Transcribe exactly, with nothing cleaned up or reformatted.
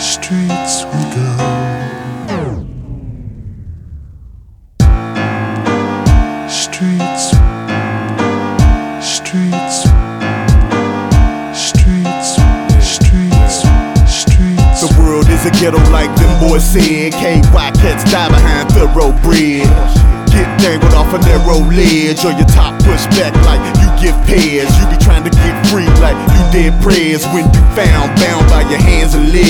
streets we go. Streets, streets, streets, streets, streets. The world is a ghetto like them boys said. K Y cats die behind thoroughbred. Get dangled off a narrow ledge, or your top pushed back like you give pairs. You be trying to get free like you did prayers when you found bound by your hands and legs.